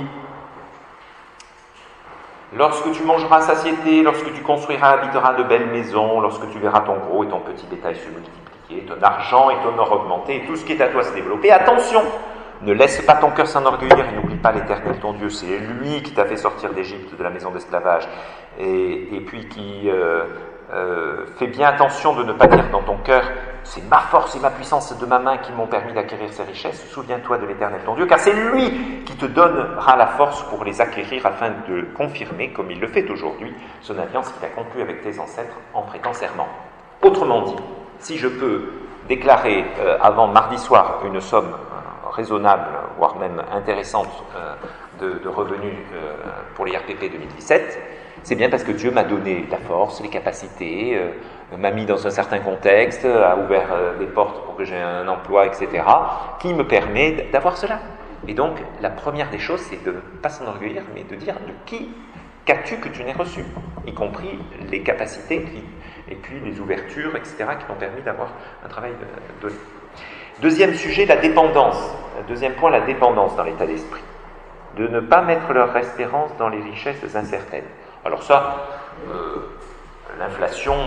« Lorsque tu mangeras à satiété, lorsque tu construiras, habiteras de belles maisons, lorsque tu verras ton gros et ton petit bétail se multiplier, ton argent et ton or augmenter, et tout ce qui est à toi se développer, attention, ne laisse pas ton cœur s'enorgueillir et n'oublie pas l'Éternel ton Dieu. C'est lui qui t'a fait sortir d'Égypte, de la maison d'esclavage, et puis qui fais bien attention de ne pas dire dans ton cœur « C'est ma force et ma puissance de ma main qui m'ont permis d'acquérir ces richesses. Souviens-toi de l'Éternel ton Dieu, car c'est lui qui te donnera la force pour les acquérir afin de confirmer, comme il le fait aujourd'hui, son alliance qu'il a conclue avec tes ancêtres en prêtant serment. » Autrement dit, si je peux déclarer avant mardi soir une somme raisonnable, voire même intéressante de revenus pour les RPP 2017, c'est bien parce que Dieu m'a donné la force, les capacités, m'a mis dans un certain contexte, a ouvert des portes pour que j'ai un emploi, etc., qui me permet d'avoir cela. Et donc, la première des choses, c'est de ne pas s'enorgueillir, mais de dire de qui qu'as-tu que tu n'aies reçu, y compris les capacités et puis les ouvertures, etc., qui t'ont permis d'avoir un travail donné. Deuxième sujet, la dépendance. Deuxième point, la dépendance dans l'état d'esprit. De ne pas mettre leur espérance dans les richesses incertaines. Alors ça, l'inflation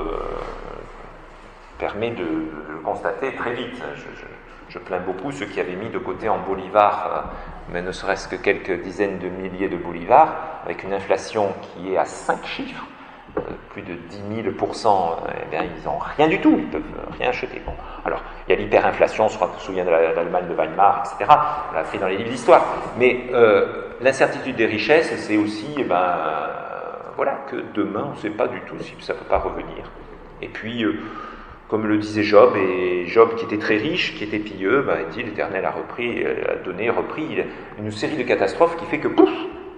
permet de le constater très vite. Je plains beaucoup ceux qui avaient mis de côté en bolivars, mais ne serait-ce que quelques dizaines de milliers de bolivars, avec une inflation qui est à 5 chiffres, plus de 10 000%, eh bien, ils n'ont rien du tout, ils ne peuvent rien acheter. Bon. Alors, il y a l'hyperinflation, on se souvient de l'Allemagne de Weimar, etc., on l'a fait dans les livres d'histoire, mais l'incertitude des richesses, c'est aussi, voilà, que demain, on ne sait pas du tout si ça ne peut pas revenir. Et puis, comme le disait Job, et Job qui était très riche, qui était pieux, il dit l'Éternel a repris une série de catastrophes qui fait que, pouf,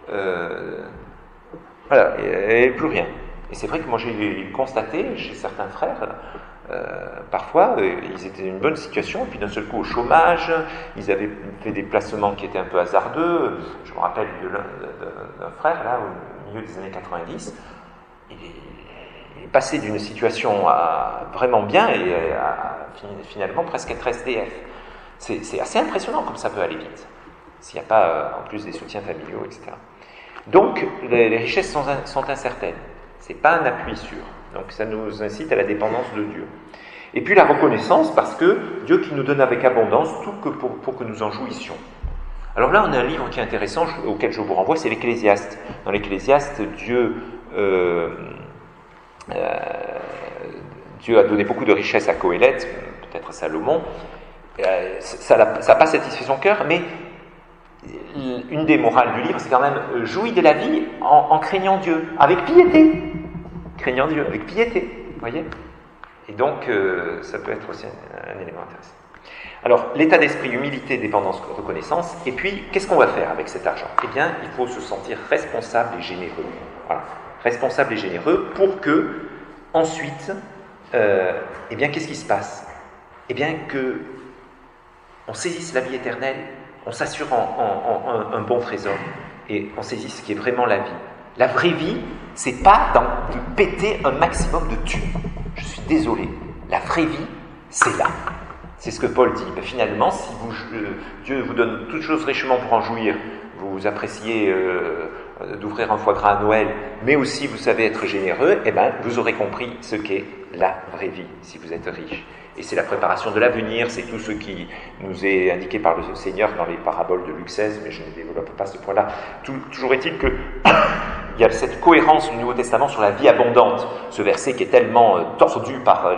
voilà, il n'y a plus rien. Et c'est vrai que moi j'ai constaté chez certains frères, parfois ils étaient dans une bonne situation, puis d'un seul coup au chômage, ils avaient fait des placements qui étaient un peu hasardeux. Je me rappelle d'un frère là au milieu des années 90, il est passé d'une situation vraiment bien et finalement presque être SDF. C'est assez impressionnant comme ça peut aller vite, s'il n'y a pas en plus des soutiens familiaux, etc. Donc les richesses sont incertaines. Ce n'est pas un appui sûr. Donc ça nous incite à la dépendance de Dieu. Et puis la reconnaissance, parce que Dieu qui nous donne avec abondance tout pour que nous en jouissions. Alors là, on a un livre qui est intéressant, auquel je vous renvoie, c'est l'Ecclésiaste. Dans l'Ecclésiaste, Dieu a donné beaucoup de richesses à Coëlette, peut-être à Salomon. Ça n'a pas satisfait son cœur, mais une des morales du livre, c'est quand même jouir de la vie en craignant Dieu, avec piété. Craignant Dieu, avec piété, vous voyez ? Et donc, ça peut être aussi un élément intéressant. Alors, l'état d'esprit, humilité, dépendance, reconnaissance, et puis, qu'est-ce qu'on va faire avec cet argent ? Eh bien, il faut se sentir responsable et généreux. Voilà, responsable et généreux pour que, ensuite, eh bien, qu'est-ce qui se passe ? Eh bien, que on saisisse la vie éternelle, on s'assure un bon trésor, et on saisisse ce qui est vraiment la vie. La vraie vie, c'est pas de péter un maximum de thunes. Je suis désolé. La vraie vie, c'est là. C'est ce que Paul dit. Mais finalement, si Dieu vous donne toutes choses richement pour en jouir, vous appréciez d'ouvrir un foie gras à Noël, mais aussi vous savez être généreux, eh bien, vous aurez compris ce qu'est la vraie vie, si vous êtes riche. Et c'est la préparation de l'avenir, c'est tout ce qui nous est indiqué par le Seigneur dans les paraboles de Luc 16, mais je ne développe pas ce point-là. Toujours est-il que il y a cette cohérence du Nouveau Testament sur la vie abondante, ce verset qui est tellement tordu par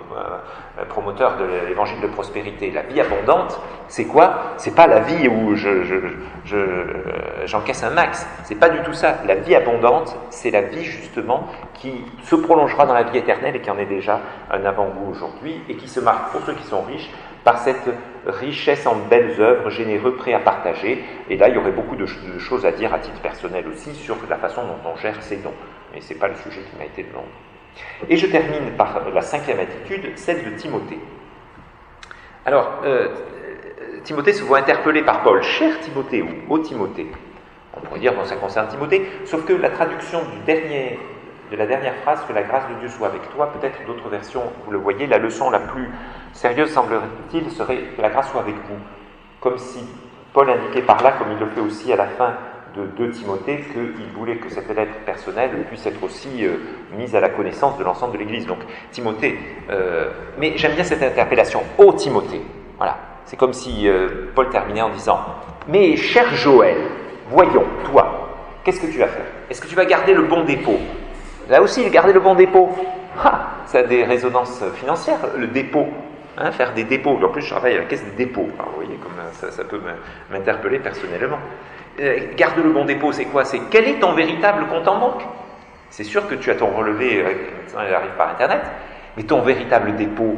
promoteur de l'évangile de prospérité. La vie abondante, c'est quoi? C'est pas la vie où j'encaisse un max. C'est pas du tout ça. La vie abondante, c'est la vie justement qui se prolongera dans la vie éternelle et qui en est déjà un avant-goût aujourd'hui et qui se marque pour ceux qui sont riches par cette richesse en belles œuvres, généreux, prêts à partager. Et là, il y aurait beaucoup de choses à dire à titre personnel aussi sur la façon dont on gère ses dons. Mais ce n'est pas le sujet qui m'a été demandé. Et je termine par la 5e attitude, celle de Timothée. Alors, Timothée se voit interpellé par Paul, cher Timothée ou ô Timothée. On pourrait dire que ça concerne Timothée, sauf que la traduction de la dernière phrase, que la grâce de Dieu soit avec toi, peut-être d'autres versions, vous le voyez, la leçon la plus sérieuse, semble-t-il, serait que la grâce soit avec vous. Comme si Paul indiquait par là, comme il le fait aussi à la fin de 2 Timothée, qu'il voulait que cette lettre personnelle puisse être aussi mise à la connaissance de l'ensemble de l'Église. Donc Timothée, mais j'aime bien cette interpellation, ô Timothée. Voilà, c'est comme si Paul terminait en disant, mais cher Joël, voyons, toi, qu'est-ce que tu vas faire? Est-ce que tu vas garder le bon dépôt? Là aussi, garder le bon dépôt, ça a des résonances financières, le dépôt. Faire des dépôts. En plus, je travaille à la caisse des dépôts. Alors, vous voyez, comme ça peut m'interpeller personnellement. Garde le bon dépôt, c'est quoi? C'est quel est ton véritable compte en banque? C'est sûr que tu as ton relevé, il arrive par Internet, mais ton véritable dépôt,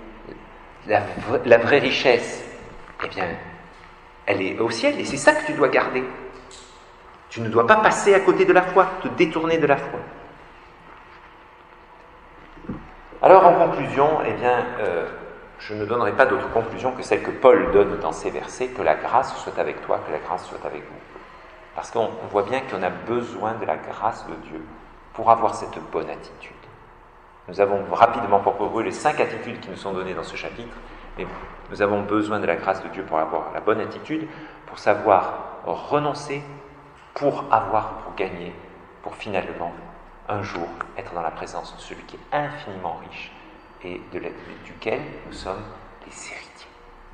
la vraie richesse, eh bien, elle est au ciel, et c'est ça que tu dois garder. Tu ne dois pas passer à côté de la foi, te détourner de la foi. Alors, en conclusion, eh bien, je ne donnerai pas d'autre conclusion que celle que Paul donne dans ces versets, que la grâce soit avec toi, que la grâce soit avec vous. Parce qu'on voit bien qu'on a besoin de la grâce de Dieu pour avoir cette bonne attitude. Nous avons rapidement parcouru les 5 attitudes qui nous sont données dans ce chapitre, mais nous avons besoin de la grâce de Dieu pour avoir la bonne attitude, pour savoir renoncer, pour gagner, pour finalement, un jour, être dans la présence de celui qui est infiniment riche et duquel nous sommes les héritiers.